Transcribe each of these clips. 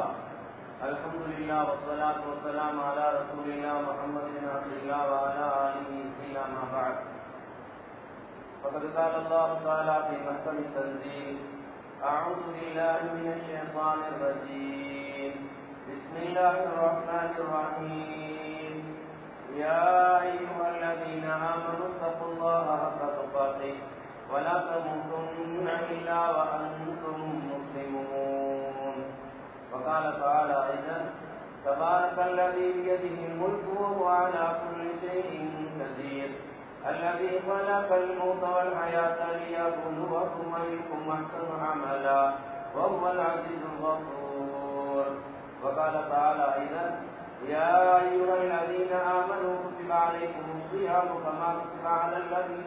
الحمد لله والصلاة والسلام على رسول الله محمد بن عبد الله وعلى آله وصحبه ما بعد. فقد قال الله تعالى في محكم التنزيل: أعوذ بالله من الشيطان الرجيم. بسم الله الرحمن الرحيم. يا أيها الذين آمنوا اتقوا الله حق تقاته ولا تموتن إلا وأنتم مسلمون. وقال تعالى أيضا: تبارك الذي بيده الملك وهو على كل شيء قدير الذي خلق الموت والحياة ليبلوكم أيكم أحسن عملا وهو العزيز الغفور. وقال تعالى أيضا: يا أيها الذين آمنوا كتب عليكم الصيام كما كتب على الذين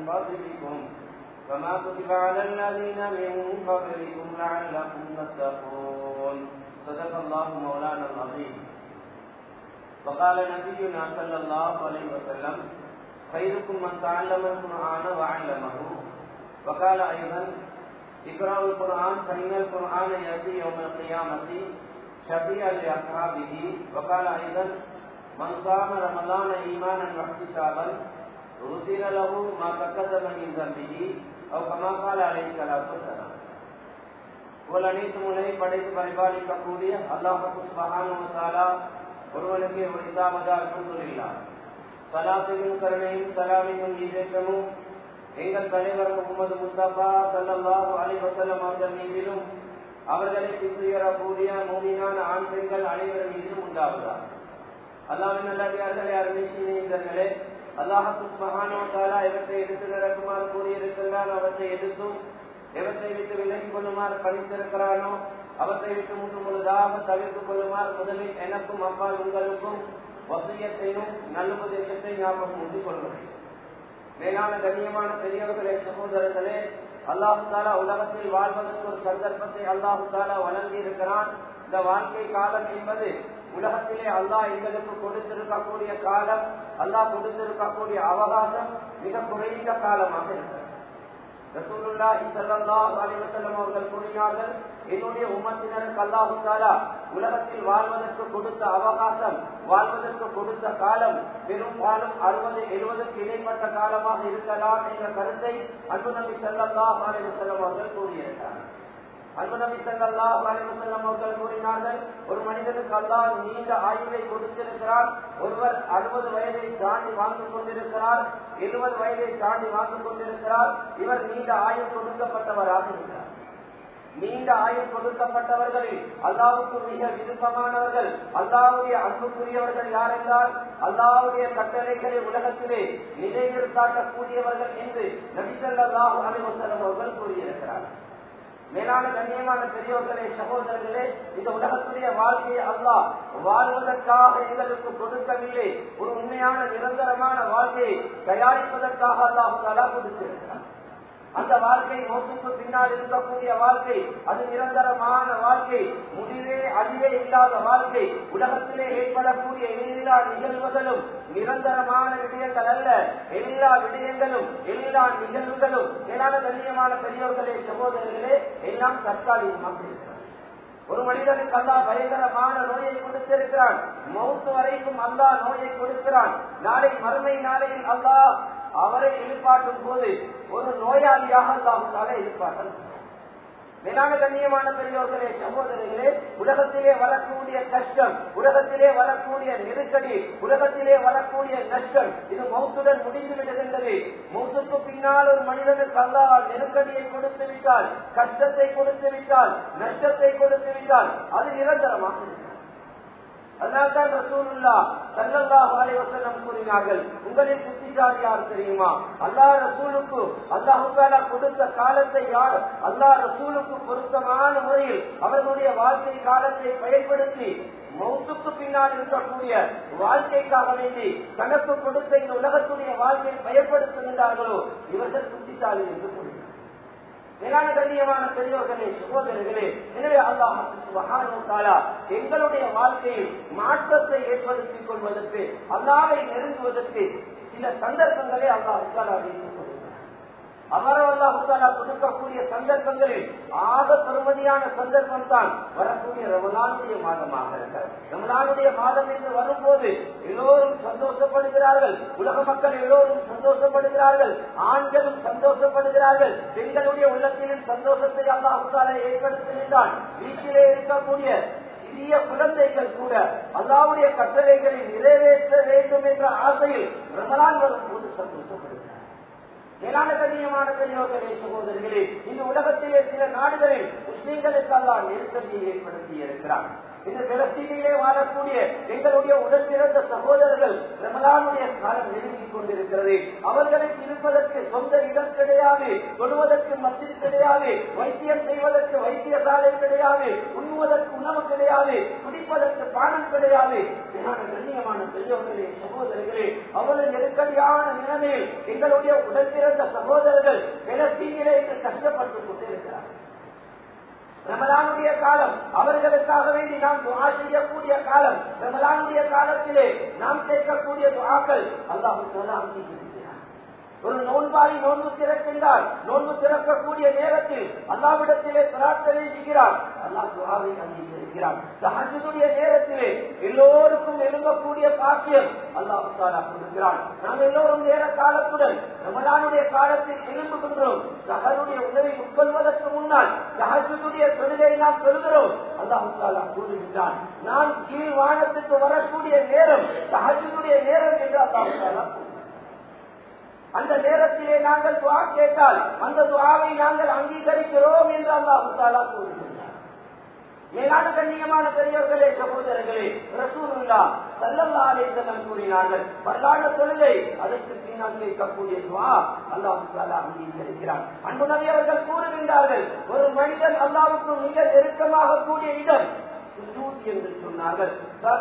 من قبلكم لعلكم تتقون. صدق الله مولانا العظيم. وقال نبينا صلى الله عليه وسلم: خيركم من تعلم القرآن وعلمه. وقال أيضا: اقرأوا القرآن فإن القرآن يأتي يوم القيامة شفيعا لأصحابه. وقال أيضا: من صام رمضان إيمانا واحتسابا غفر له ما تقدم من ذنبه أو كما قال عليه الصلاة والسلام. அனைத்து முனை படைத்து பரிபாலிக்கக்கூடிய அல்லாஹ் சுப்ஹானஹு வ தஆலா ஒருவனுக்கு உரித்தாவதா அல்ஹம்துலில்லாஹ். ஸலாத்தும் கருணையும் ஸலாமும் ஈரேற்றமும் எங்கள் தலைவர் முஹம்மது முஸ்தபா ஸல்லல்லாஹு அலைஹி வஸல்லம் அவர்கள் மீதிலும் அவர்களை பின்பற்றக்கூடிய மூமினான ஆண் பெண்கள் அனைவரும் மீதும் உண்டாவதா. அல்லாஹ்வின் நல்லடியார்களே, அருமை செய்தீர்களே, அல்லாஹ் சுப்ஹானஹு வ தஆலா எவற்றை எடுத்து நடக்குமாறு கூறியிருக்கிறான் அவற்றை எடுத்தும் எவற்றை விட்டு விலகிக் கொள்ளுமாறு பணித்திருக்கிறானோ அவற்றை விட்டு முற்று முழுதாக தவிர்த்துக் கொள்ளுமாறு முதலில் எனக்கும் அப்பால் உங்களுக்கும் வசியத்தையும் நல்லுபதேசத்தை ஞாபகம் உண்டு கொள்கிறேன். மேலான கண்ணியமான பெரியவர்களே, சகோதரர்களே, அல்லாஹு தாலா உலகத்தில் வாழ்வதற்கு ஒரு சந்தர்ப்பத்தை அல்லாஹு தாலா வழங்கி இருக்கிறான். இந்த வாழ்க்கை காலம் என்பது உலகத்திலே அல்லாஹ் எங்களுக்கு கொடுத்திருக்கக்கூடிய காலம், அல்லாஹ் கொடுத்திருக்கக்கூடிய அவகாசம் மிக குறைந்த காலமாக இருக்கிறது. ரசூலுல்லாஹி ஸல்லல்லாஹு அலைஹி வஸல்லம் அவர்கள் கூறினார்கள், என்னுடைய உம்மத்தினருக்கு அல்லாஹ் தஆலா உலகத்தில் வாழ்வதற்கு கொடுத்த அவகாசம், வாழ்வதற்கு கொடுத்த காலம் பெரும்பாலும் 60-70 இடைப்பட்ட காலமாக இருக்கலாம் என்ற கருத்தை அன்பு நபி ஸல்லல்லாஹு அலைஹி வஸல்லம் அவர்கள் கூறியிருக்கிறார்கள். அன்பு நபி ஸல்லல்லாஹு அலைஹி வஸல்லம் அவர்கள் கூறினார்கள், ஒரு மனிதனுக்கு அல்லாஹ் நீண்ட ஆயுளை கொடுத்திருக்கிறார். ஒருவர் 60 வயதை தாண்டி வாழ்ந்து கொண்டிருக்கிறார், 70 வயதை தாண்டி வாழ்ந்து கொண்டிருக்கிறார். இவர் நீண்ட ஆயுள் கொடுக்கப்பட்டவராக இருக்கிறார். நீண்ட ஆயுள் கொடுக்கப்பட்டவர்களில் அல்லாஹ்வுக்கு மிக விருப்பமானவர்கள், அல்லாஹ்வுடைய அன்புக்குரியவர்கள் யார் என்றால், அல்லாஹ்வுடைய கட்டளைகளை உலகத்திலே நிலைநிறுத்தாக்கக்கூடியவர்கள் என்று நபி ஸல்லல்லாஹு அலைஹி வஸல்லம் அவர்கள் கூறியிருக்கிறார்கள். மேலான கண்ணியமான பெரியவர்களே, சகோதரர்களே, இந்த உலகத்துடைய வாழ்க்கையை அல்லாஹ் வாழ்வதற்காக எங்களுக்கு கொடுக்கவில்லை, ஒரு உண்மையான நிரந்தரமான வாழ்க்கையை தயாரிப்பதற்காக அல்லாஹ் தஆலா கொடுத்திருக்கிறார். அந்த வாழ்க்கை மௌத்துக்கு பின்னால் இருக்கக்கூடிய வாழ்க்கை, அது நிரந்தரமான வாழ்க்கை, முடிவே அழிவே இல்லாத வாழ்க்கை. உலகத்திலே ஏற்படக்கூடிய எல்லா நிகழ்வுகளும் நிரந்தரமான விடயங்கள் அல்ல. எல்லா விடயங்களும் எல்லா நிகழ்வுகளும் மேலான கண்ணியமான பெரியவர்களே, சகோதரர்களே, எல்லாம் தற்காலிகமாக இருக்கிறார். ஒரு மனிதனுக்கு அல்லாஹ் பயங்கரமான நோயை கொடுத்திருக்கிறான். மௌத்து வரைக்கும் அல்லாஹ் நோயை கொடுக்கிறான். நாளை மறுமை நாளையில் அல்லாஹ் அவரை எதிர்பார்க்கும் போது ஒரு நோயாளியாக அல்லாஹ் எதிர்பார்க்க. மேலான கண்ணியமான பெரியவர்களே, சகோதரர்களே, உலகத்திலே வரக்கூடிய கஷ்டம், உலகத்திலே வரக்கூடிய நெருக்கடி, உலகத்திலே வரக்கூடிய நஷ்டம், இது மௌத்துடன் முடிந்து விடுகின்றது. மௌத்துக்கு பின்னால் ஒரு மனிதனுக்கு அல்லாஹ் நெருக்கடியை கொடுத்து விட்டால், கஷ்டத்தை கொடுத்து விட்டால், நஷ்டத்தை கொடுத்து விட்டால், அது நிரந்தரமாக இருக்கிறது. அதனால்தான் ரசூலுல்லாஹ் ஸல்லல்லாஹு அலைஹி வஸல்லம் கூறினார்கள், உங்களின் புத்திசாலி யார் தெரியுமா? அல்லாஹ் ரசூலுக்கு அல்லாஹ் தஆலா கொடுத்த காலத்தை யார் அல்லாஹ் ரசூலுக்கு பொருத்தமான முறையில் அவர்களுடைய வாழ்க்கை காலத்தை பயன்படுத்தி மௌத்துக்கு பின்னால் இருக்கக்கூடிய வாழ்க்கைக்காக வேண்டி தனக்கு கொடுத்த இந்த உலகத்துடைய வாழ்க்கையை பயன்படுத்துகின்றார்களோ இவர்கள் புத்திசாலி என்று கூறினார். மேலான கண்ணியமான பெரியவர்களே, சகோதரர்களே, எனவே அல்லாஹ் சுப்ஹானஹு வ தஆலா எங்களுடைய வாழ்க்கையில் மாற்றத்தை ஏற்படுத்திக் கொள்வதற்கு, அல்லாஹ்வை நெருங்குவதற்கு சில சந்தர்ப்பங்களை அல்லாஹ் தஆலா வைத்துக் கொள்கிறார். அல்லாஹ் கொடுக்கக்கூடிய சந்தர்ப்பங்களில் ஆக பெருமதியான சந்தர்ப்பம் தான் வரக்கூடிய ரமலானுடைய மாதமாக இருக்கிறது. ரமலானுடைய மாதம் என்று வரும்போது எல்லோரும் சந்தோஷப்படுகிறார்கள், உலக மக்கள் எல்லோரும் சந்தோஷப்படுகிறார்கள், ஆண்களும் சந்தோஷப்படுகிறார்கள், பெண்களுடைய உள்ளத்திலும் சந்தோஷத்தை அல்லாஹ் ஏற்படுத்துகின்றான். வீட்டிலே இருக்கக்கூடிய சிறிய குழந்தைகள் கூட அல்லாஹ்வுடைய கட்டளைகளை நிறைவேற்ற வேண்டும் என்ற ஆசையில் ரமலான் வரும்போது சந்தோஷப்படுகிறார். மேலான கண்ணியமான பெரியோர்களே, சகோதரர்களே, இந்த உலகத்திலே சில நாடுகளில் முஸ்லிம்களுக்கு அல்லாஹ் நெருக்கடியை ஏற்படுத்தி இருக்கிறார். இந்த பலஸ்தீனிலே வாழக்கூடிய எங்களுடைய உடல் பிறந்த சகோதரர்கள் ரமலானுடைய காலம் நெருங்கிக் கொண்டிருக்கிறது. அவர்களுக்கு இருப்பதற்கு சொந்த இடம் கிடையாது, தொழுவதற்கு மஸ்ஜித் கிடையாது, வைத்தியம் செய்வதற்கு வைத்தியசாலை கிடையாது, உண்ணுவதற்கு உணவு கிடையாது, குடிப்பதற்கு பானம் கிடையாது. கண்ணியமான பெரியோர்களே, சகோதரர்களே, அவ்வளவு நெருக்கடியான நிலைமையில் எங்களுடைய உடல் பிறந்த சகோதரர்கள் பலஸ்தீனிலே கஷ்டப்பட்டுக் கொண்டிருக்கிறார்கள். ரமலானுடைய காலம் அவர்களுக்காக வேண்டி நாம் துஆ செய்யக்கூடிய காலம். ரமலானுடைய காலத்திலே நாம் கேட்கக்கூடிய துஆக்கள் அல்லாஹ் தஆலா அங்கீகரிக்கிறார். ஒரு நோன்பாளி நோன்பு திறக்கின்றார், நோன்பு திறக்கக்கூடிய நேரத்தில் அல்லாஹ்விடத்திலே பிரார்த்தனை செய்கிறார், அல்லாஹ் துஆவை அங்கீகரிக்கிறார். தஹஜ்ஜுடைய நேரத்திலே எல்லோருக்கும் எழும்பக்கூடிய பாக்கியம் அல்லாஹ் தஆலா கொடுக்கிறார். நாம் எல்லோரும் நேர காலத்துடன் ரமலானுடைய காலத்தில் எழும்புகின்றோம். சஹருடைய உணவை உட்கொள்வதற்கு முன்னால் தஹஜ்ஜுடைய தொழுகை நாம் சொல்கிறோம். அல்லாஹ் தஆலா கூறுகின்றான், நான் கீழ் வானத்துக்கு வரக்கூடிய நேரம் தஹஜ்ஜுடைய நேரம் என்று அல்லாஹ் தஆலா. அந்த நேரத்திலே நாங்கள் துஆ கேட்டால் அந்த துஆவை நாங்கள் அங்கீகரிக்கிறோம் என்று அல்லாஹ் தஆலா கூறுகின்றார். மேலான கண்ணியமான பெரியவர்களே, சகோதரர்களே, ரசூலுல்லாஹ் ஸல்லல்லாஹு அலைஹி வஸல்லம் கூறினார்கள், பரலான தொழுகை அதற்கு பின்னால் கேட்கக்கூடிய துஆ அல்லாஹ் தஆலா அங்கீகரிக்கிறார். அன்பு நபி அவர்கள் கூறுகின்றார்கள், ஒரு மனிதன் அல்லாஹ்வுக்கு மிக நெருக்கமாக கூடிய இடம் என்று சொன்னார்கள்,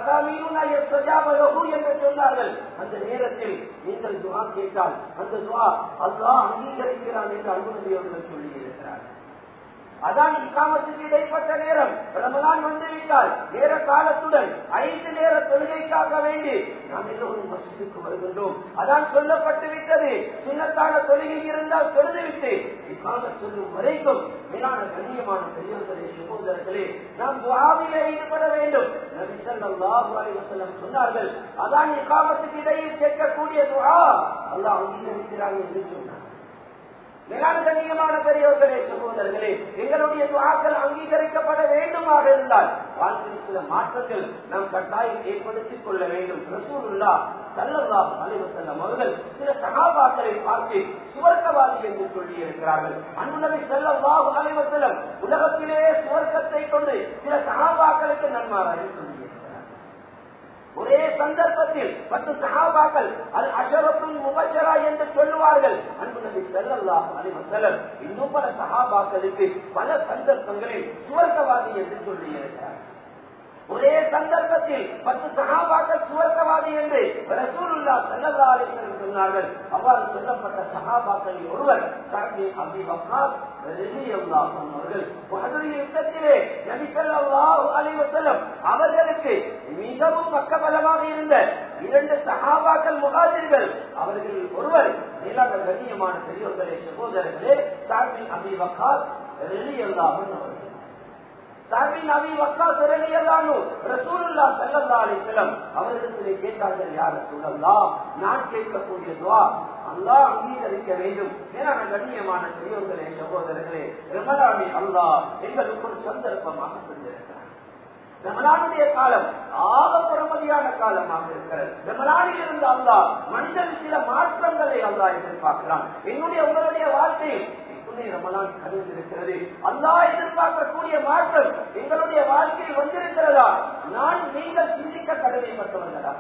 என்று சொன்னார்கள். அந்த நேரத்தில் நீங்கள் துஆ கேட்டால் அந்த துஆ அல்லாஹ் அங்கீகரிக்கிறான் என்று அன்பு நபி அவர்கள் சொல்லி இருக்கிறார்கள். அதான் இகாமத்துக்கு இடைப்பட்ட நேரம் ரமலான் வந்துவிட்டால் நேர காலத்துடன் 5 நேர தொழுகைக்காக வேண்டி நாம் எல்லோரும் மஸ்ஜிதுக்கு வருகின்றோம். அதான் சொல்லப்பட்டு விட்டது, சுன்னத்தான தொழுகை இருந்தால் தொழுதுவிட்டு இகாமத் சொல்லும் வரைக்கும் மேலான கண்ணியமான பெரியவர்களே, சகோதரர்களே, நாம் துஆவிலே ஈடுபட வேண்டும். நபி ஸல்லல்லாஹு அலைஹி வஸல்லம் சொன்னார்கள், அதான் இகாமத்துக்கு இடையில் கேட்கக்கூடிய துஆ அல்லாஹ் அங்கீகரிக்கிறார் என்று சொன்னார். மேலான கண்ணியமான பெரியவர்களே, சகோதரர்களே, எங்களுடைய துஆக்கள் அங்கீகரிக்கப்பட வேண்டுமாக இருந்தால் வாழ்க்கையில் சில மாற்றங்கள் நாம் கட்டாயம் ஏற்படுத்திக் கொள்ள வேண்டும். ரசூலுல்லாஹ் ஸல்லல்லாஹு அலைஹி வஸல்லம் அவர்கள் சில சஹாபாக்களை பார்த்து சுவர்க்கவாதி என்று சொல்லி இருக்கிறார்கள். அன்பு நபி ஸல்லல்லாஹு அலைஹி வஸல்லம் உலகத்திலே சுவர்க்கத்தை கொண்டு சில சஹாபாக்களுக்கு நன்மாராயம் சொல்லி ஒரே சந்தர்ப்பத்தில் 10 சஹாபாக்கள் அல் அஷரத்துல் முபஷரா என்று சொல்லுவார்கள். அன்பு நபி ஸல்லல்லாஹு அலைஹி வஸல்லம் இன்னும் பல சஹாபாக்களுக்கு பல சந்தர்ப்பங்களில் சுவர்க்கவாதி என்று சொல்லி இருக்கிறார். ஒரே சந்தர்ப்பத்தில் 10 சஹாபாக்கள் சுவர்க்கவாதி என்று ரசூலுல்லாஹ் ஸல்லல்லாஹு அலைஹி வஸல்லம் சொன்னார்கள். அவ்வாறு சொல்லப்பட்ட சஹாபாக்களில் ஒருவர் சஅத் அபீ வக்காஸ் ரலியல்லாஹு அன்ஹு அவர்கள். உஹதுடைய யுத்தத்திலே நபி ஸல்லல்லாஹு அலைஹி வஸல்லம் அவர்களுக்கு மிகவும் பக்கபலமாக இருந்த 2 சஹாபாக்கள் முஹாஜிர்கள். அவர்களில் ஒருவர் மேலான கண்ணியமான பெரியவர்களே, சகோதரர்களே, சஅத் அபீ வக்காஸ் ரலியல்லாஹு அன்ஹு அவர்கள். சஅத் அபீ வக்காஸ் ரலியல்லாஹு அன்ஹு ரசூலுல்லாஹ் ஸல்லல்லாஹு அலைஹி வஸல்லம் அவர்களிடத்திலே கேட்டார்கள், யா ரசூலல்லாஹ், நான் கேட்கக்கூடிய துஆ அல்லாஹ் அங்கீகரிக்க வேண்டும். மேலான கண்ணியமான பெரியவர்களே, சகோதரர்களே, ரமலானில் அல்லாஹ் எங்களுக்கு ஒரு சந்தர்ப்பமாக தந்திருக்கிறார். ரமலானுடைய காலம் ஆக பெருமதியான காலமாக இருக்கிறது. ரமலானில் இருந்து அல்லாஹ் மனிதன் சில மாற்றங்களை அல்லாஹ் எதிர்பார்க்கிறான். என்னுடைய உங்களுடைய வாழ்க்கையில் ரமலான் கலந்திருக்கிறது. அல்லாஹ் எதிர்பார்க்கக்கூடிய மாற்றம் எங்களுடைய வாழ்க்கையில் வந்திருக்கிறதா? நான் நீங்கள் சிந்திக்க கடமைப்பட்டவர்களா?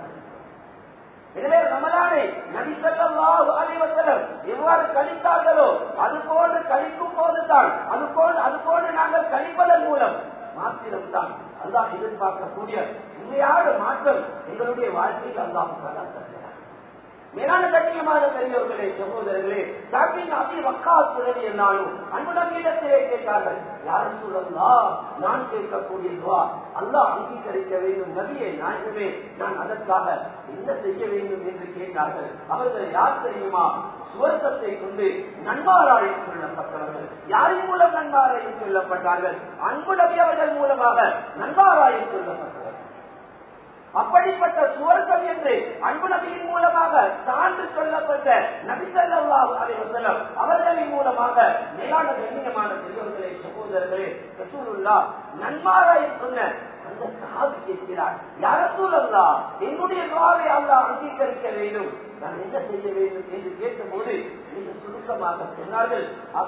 எனவே ரமலானை நபி ஸல்லல்லாஹு அலைஹி வஸல்லம் எவ்வாறு கழித்தார்களோ அதுபோன்று கழிக்கும் போதுதான் அதுபோன்று நாங்கள் கழிப்பதன் மூலம் மாத்திரம்தான் அல்லாஹ் எதிர்பார்க்கக்கூடிய உண்மையான மாற்றம் எங்களுடைய வாழ்க்கையில் அல்லாஹ் தருகிறார். மேலான கண்ணியமான பெரியவர்களே, சகோதரர்களே, அபி வக்காஸ் என்னாலும் அன்பு நபியிடத்திலே கேட்டார்கள், யார் சொல்லலாம் நான் கேட்கக்கூடிய துவா அல்லாஹ் அங்கீகரிக்க வேண்டும் நபியே நாயகமே, நான் அதற்காக என்ன செய்ய வேண்டும் என்று கேட்டார்கள். அவர்கள் யார் தெரியுமா? சுவர்க்கத்தை கொண்டு நன்மாராயம் சொல்லப்பட்டவர்கள். யாரின் மூலம் நன்மாராயம் சொல்லப்பட்டார்கள்? அன்பு நபி அவர்கள் மூலமாக நன்மாராயம் சொல்லப்பட்டவர்கள். அப்படிப்பட்ட சுவர்க்கம் என்று அன்பு நபியின் மூலமாக சான்று சொல்லப்பட்ட நபி ஸல்லல்லாஹு அலைஹி வஸல்லம் அவர்களின் மூலமாக மேலான கண்ணியமான பெரியவர்களே, சகோதரர்களே, ரசூலுல்லாஹ் நன்மாராயம் சொன்ன அந்த சஹாபி கேட்கிறார், யா ரசூலல்லாஹ், என்னுடைய துஆவை அல்லாஹ் அங்கீகரிக்க வேண்டும், நான் என்ன செய்ய வேண்டும் என்று கேட்டபோது மிக சுருக்கமாக சொன்னார்கள்,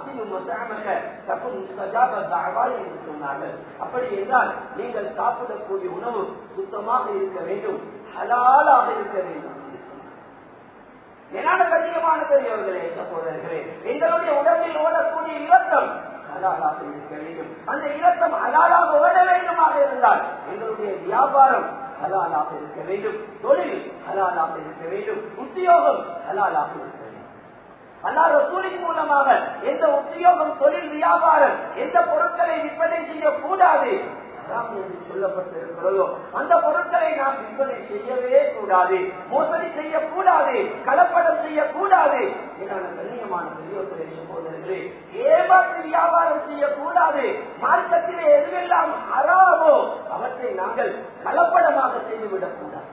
என்று சொன்னார்கள். அப்படி என்றால் நீங்கள் சாப்பிடக்கூடிய உணவு சுத்தமாக இருக்க வேண்டும், ஹலாலாக இருக்க வேண்டும். மேலான கண்ணியமான பெரியவர்களே, சகோதரர்களே, எங்களுடைய உடம்பில் ஓடக்கூடிய இரத்தம் ஹலாலாக இருக்க வேண்டும். அந்த இரத்தம் ஹலாலாக ஓட வேண்டுமாக இருந்தால் எங்களுடைய வியாபாரம் ஹலாலாக இருக்க வேண்டும், தொழில் ஹலாலாக இருக்க வேண்டும், உத்தியோகம் ஹலாலாக இருக்க வேண்டும். அல்லாஹ் ரசூலின் மூலமாக எந்த உத்தியோகம், தொழில், வியாபாரம், எந்த பொருட்களை விற்பனை செய்யக்கூடாது என்று சொல்லப்பட்டிருக்கிறதோ அந்த பொருட்களை நாம் விற்பனை செய்யவே கூடாது, மோசடி செய்யக்கூடாது, கலப்படம் செய்யக்கூடாது. கண்ணியமான பெரியவர்களே, சகோதரர்களே, ஏமாற்று வியாபாரம் செய்யக்கூடாது. மார்க்கத்திலே எதுவெல்லாம் ஹராமோ அவற்றை நாங்கள் கலப்படமாக செய்துவிடக் கூடாது.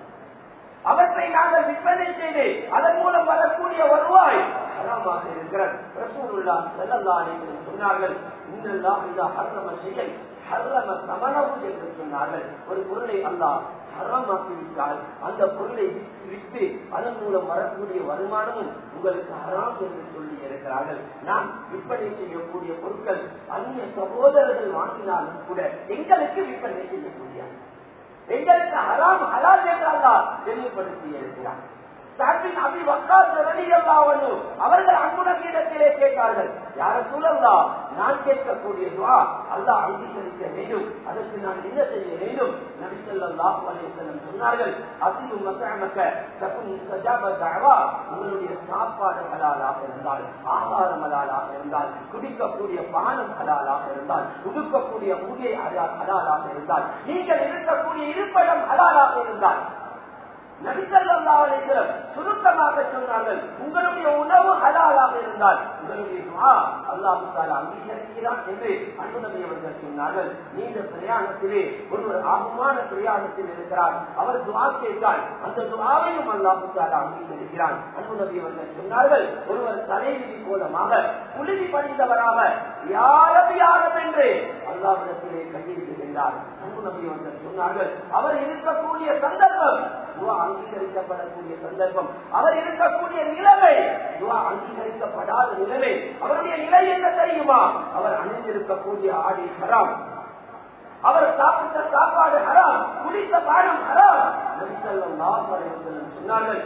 அவற்றை நாங்கள் விற்பனை செய்து அதன் மூலம் வரக்கூடிய வருவாய் ஹராமாக இருக்கிறது. ரசூலுல்லாஹ் ஸல்லல்லாஹு அலைஹி வஸல்லம் சொன்னார்கள், இன்னல்லாஹ் இதா ஹர்ரம ஷைஅன் ஹர்ரம ஸமனஹு என்று சொன்னார்கள். ஒரு பொருளை அல்லாஹ் ஹராமாக்கிவிட்டால் அந்த பொருளை விற்று அதன் மூலம் வரக்கூடிய வருமானமும் உங்களுக்கு ஹராம் என்று சொல்லி இருக்கிறார்கள். நாம் விற்பனை செய்யக்கூடிய பொருட்கள் அந்நிய சகோதரர்கள் வாங்கினாலும் கூட எங்களுக்கு விற்பனை செய்ய முடியாது. எங்களுக்கு ஹராம் ஹலால் என்று அல்லாஹ் தெளிவுபடுத்தி இருக்கிறார். அபி வக்காஸ் ரலியல்லாஹு அன்ஹு அவர்கள் அன்பு நபியிடத்திலே கேட்டார்கள், யா ரசூலல்லாஹ், நான் கேட்கக்கூடிய துஆ அல்லாஹ் அங்கீகரிக்க வேண்டும், அதற்கு நான் என்ன செய்ய வேண்டும்? நபி ஸல்லல்லாஹு அலைஹி வஸல்லம் சொன்னார்கள், அஸிலு மத்அமக தகுன் முஸ்தஜாப தஅவா, உங்களுடைய சாப்பாடு ஹலாலாக இருந்தால், ஆகாரம் ஹலாலாக இருந்தால், குடிக்கக்கூடிய பானம் ஹலாலாக இருந்தால், உடுக்கக்கூடிய உடை ஹலாலாக இருந்தால், நீங்கள் இருக்கக்கூடிய இருப்பிடம் ஹலாலாக இருந்தால், நபி ஸல்லல்லாஹு அலைஹி வஸல்லம் சுருக்கமாக சொன்னார்கள், உங்களுடைய உணவு ஹலாலாக இருந்தால் உங்களுடைய துஆ அல்லாஹ் தஆலா அங்கீகரிக்கிறான் என்று அன்பு நபி அவர்கள் சொன்னார்கள். நீண்ட பிரயாணத்திலே ஒருவர் ஆகுமான பிரயாணத்தில் இருக்கிறார், அவர் துஆ கேட்டால் அந்த துஆவையும் அல்லாஹ் தஆலா அங்கீகரிக்கிறான். அன்பு நபி அவர்கள் சொன்னார்கள், ஒருவர் தலைவிதி கோலமாக புழுதி படிந்தவராக யாரும் என்று அல்லாஹ்விடத்திலே கையெழுத்துகின்றார். அன்பு நபி அவர்கள் சொன்னார்கள், அவர் இருக்கக்கூடிய சந்தர்ப்பம் துஆ அங்கீகரிக்கப்படக்கூடிய சந்தர்ப்பம், அவர் இருக்கக்கூடிய நிலைமை துஆ அங்கீகரிக்கப்படாத நிலைமை. அவருடைய நிலை என்ன தெரியுமா? அவர் அணிந்திருக்கக்கூடிய ஆடை ஹராம், அவர் சாப்பிட்ட சாப்பாடு ஹராம், குடித்த பானம் ஹராம். நபி ஸல்லல்லாஹு அலைஹி வஸல்லம் சொன்னார்கள்,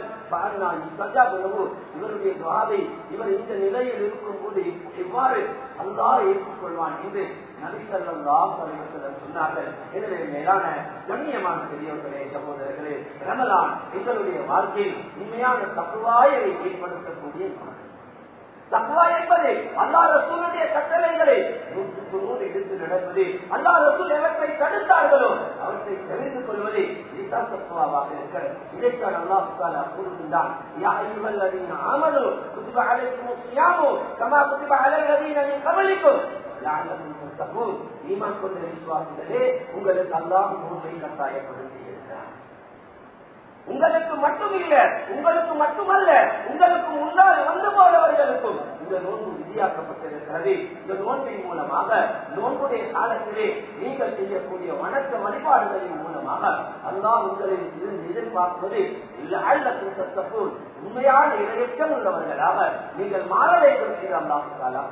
இவருடைய துஆவை இவர் இந்த நிலையில் இருக்கும் போது எவ்வாறு அல்லாஹ் ஏற்றுக்கொள்வான் என்று நபி ஸல்லல்லாஹு அலைஹி வஸல்லம் சொன்னார்கள். எனவே மேலான கண்ணியமான பெரியவர்களே, சகோதரர்களே, ரமலான் எங்களுடைய வாழ்க்கையில் உண்மையான தக்வாயை ஏற்படுத்தக்கூடிய தக்வா என்பது அல்லாஹ் ரசூலுடைய கட்டளைகளை 100% எடுத்து நடப்பது, அல்லாஹ் ரசூல் எவற்றை தடுத்தார்களோ அவற்றை தெரிந்து கொள்வது, இதுதான் தக்வாவாக இருக்கிறது. இதைத்தான் அல்லாஹ் தஆலா கூறுகின்றான், யா அய்யுஹல்லதீன ஆமனூ குதிப அலைக்குமுஸ் ஸியாமு கமா குதிப அலல்லதீன மின் கப்லிக்கும் லஅல்லக்கும் தத்தகூன். ஈமான் கொண்ட விசுவாசிகளே, உங்களுக்கு அல்லாஹ் நோன்பை கட்டாயப்படுத்தி இருக்கிறார். உங்களுக்கு மட்டும் இல்ல, உங்களுக்கு மட்டுமல்ல, உங்களுக்கு முன்னால் வந்து போறவர்களுக்கும் இந்த நோன்பு விதியாக்கப்பட்டிருக்கிறது. இந்த நோன்பின் மூலமாக நோன்புடைய காலத்திலே நீங்கள் செய்யக்கூடிய வணக்க வழிபாடுகளின் மூலமாக அல்லாஹ் உங்களில் இருந்து எதிர்பார்ப்பது லஅல்லக்கும் தத்தகூன், உண்மையான இறையச்சம் உள்ளவர்களாக நீங்கள் மாற வேண்டும் என்று அல்லாஹ் தஆலா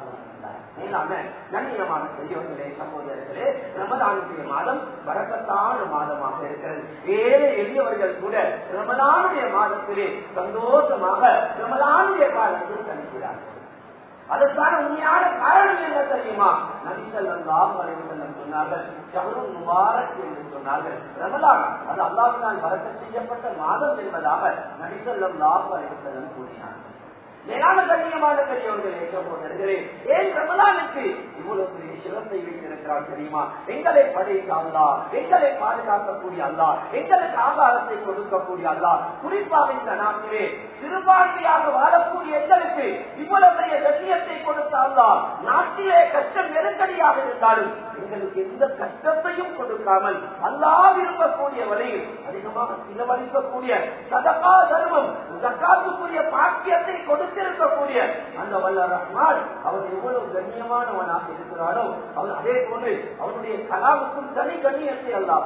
கண்ணியமான பெரியவர்களே, சகோதரர்களே, ரமலானுடைய மாதம் பரக்கத்தான மாதமாக இருக்கிறது. ஏழை எளியவர்கள் கூட ரமலானுடைய மாதத்திலே சந்தோஷமாக ரமலானுடைய காலத்தில் கழிக்கிறார்கள். அதற்கான உண்மையான காரணம் என்ன தெரியுமா? நபி ஸல்லல்லாஹு அலைஹி வஸல்லம் சொன்னார்கள், ஷஹ்ருல் முபாரக் என்று சொன்னார்கள். ரமலான் அது அல்லாஹ்வினால் பரக்கத் செய்யப்பட்ட மாதம் என்பதாக நபி ஸல்லல்லாஹு அலைஹி வஸல்லம் கூறினார்கள். மேலான கண்ணியமான பெரியவர்களே சகோதரர்களே, ஏன் ரமலானுக்கு இவ்வளவு பெரிய சிறப்பை வைத்திருக்கிறார் தெரியுமா? எங்களை படைத்த அல்லாஹ், எங்களை பாதுகாக்கக்கூடிய அல்லாஹ், எங்களுக்கு ஆகாரத்தை கொடுக்கக்கூடிய அல்லாஹ், குறிப்பாக இந்த நாட்டிலே சிறுபான்மையாக வாழக்கூடிய எங்களுக்கு இவ்வளவு பெரிய லட்சியத்தை கொடுத்த அல்லாஹ், நாட்டிலே கஷ்டம் நெருக்கடியாக இருந்தாலும் எங்களுக்கு எந்த கஷ்டத்தையும் கொடுக்காமல் அல்லாஹ் விரும்பக்கூடிய வரையில் அதிகமாக செலவழிக்கக்கூடிய சதகா தர்மம், ஜக்காத்துக்குரிய பாக்கியத்தை கொடுத்திருக்கக்கூடிய அந்த வல்ல ரஹ்மான் அவர் எவ்வளவு கண்ணியமானவனாக இருக்கிறாரோ அவர் அதே போன்று அவருடைய கலாமுக்கும் தனி கண்ணியத்தை அல்லாஹ்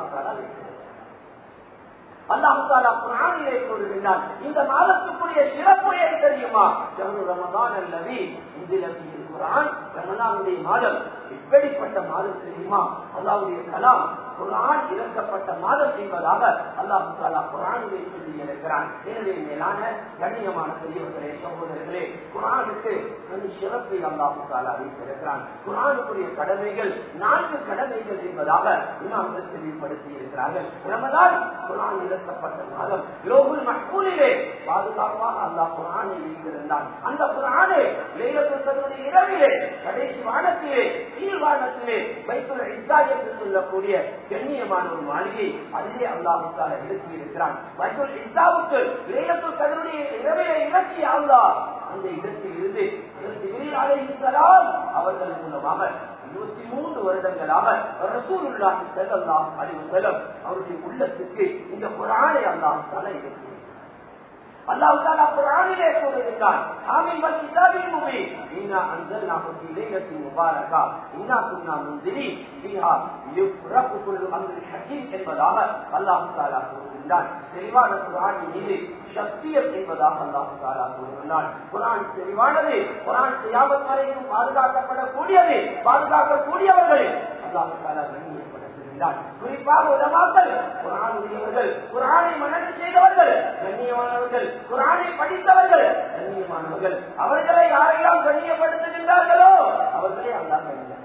அல்லாஹ் தஆலா குர்ஆனிலே கூறுகிறார். இந்த மாதத்துக்குரிய சிறப்பு ஏன் தெரியுமா? ஷஹ்ரு ரமதான் அல்லதி உன்சில ஃபீஹில் குர்ஆன். ரமலானுடைய மாதம் எப்படிப்பட்ட மாதம் தெரியுமா? அல்லாஹ்வுடைய கலாம் குர்ஆன் இறக்கப்பட்ட மாதம் என்பதாக அல்லாஹ் தஆலா குர்ஆனிலே சொல்லி இருக்கிறான். எனவே மேலான கண்ணியமான பெரியவர்களே சகோதரர்களே, குர்ஆனுக்கு தனி சிறப்பை அல்லாஹ் தஆலா வைத்திருக்கிறான். குர்ஆனுக்குரிய கடமைகள் 4 கடமைகள் என்பதாக இமாம்கள் தெளிவுபடுத்தி இருக்கிறார்கள். ரமலான் குர்ஆன் இறக்கப்பட்ட மாதம். லோஹுல் மஹ்பூலிலே பாதுகாப்பாக அல்லாஹ் குர்ஆனை வைத்திருந்தான். அந்த குர்ஆனை லைலத்துல் கத்ருடைய இரவிலே கடைசி வானத்திலே கீழ் வானத்திலே பைத்துல் இஸ்ஸா என்று சொல்லக்கூடிய கண்ணியமான ஒரு மாளிகை அதிலே அல்லாஹ் தஆலா இறக்கி இருக்கிறான். பைத்துல் இஸ்ஸாவுக்கு லைலத்துல் கத்ருடைய இரவிலே இறக்கிய அல்லாஹ் அந்த இடத்தில் இருந்து ஜிப்ரீல் அலைஹிஸ்ஸலாம் அவர்கள் மூலமாக 23 வருடங்களாக ரசூலுல்லாஹி ஸல்லல்லாஹு அலைஹி வஸல்லம் அவருடைய உள்ளத்துக்கு இந்த குர்ஆனை அல்லாஹ் தஆலா இறக்கி அல்லாஹ் தஆலா குர்ஆனிலே கூறுகிறார், ஆமீன் வல் கிதாபில் முபீன் இன்னா அன்ஸல்னாஹு ஃபீ லைலத்தின் முபாரகா இன்னா குன்னா முன்ஸிரீன் ஃபீஹா யுஃப்ரகு குல்லு அம்ரின் ஹகீம் என்பதாக அல்லாஹ் தஆலா கூறுகிறார். தெளிவான குர்ஆனின் மீது சத்தியம் என்பதாக அல்லாஹ் தஆலா கூறுகிறார். குர்ஆன் தெளிவானது, குர்ஆன் கியாமத் வரைக்கும் பாதுகாக்கப்படக்கூடியது, பாதுகாக்கக்கூடியவர்களே அல்லாஹ் தஆலா கண்ணியப்படுத்துகிறார். குறிப்பாக உலமாக்கள் குர்ஆனுடையவர்கள், குர்ஆனை மனனம் செய்தவர்கள் கண்ணியமானவர்கள், குர்ஆனை படித்தவர்கள் கண்ணியமானவர்கள். அவர்களை யாரெல்லாம் கண்ணியப்படுத்துகின்றார்களோ அவர்களே அல்லாஹ் கண்ணியம்.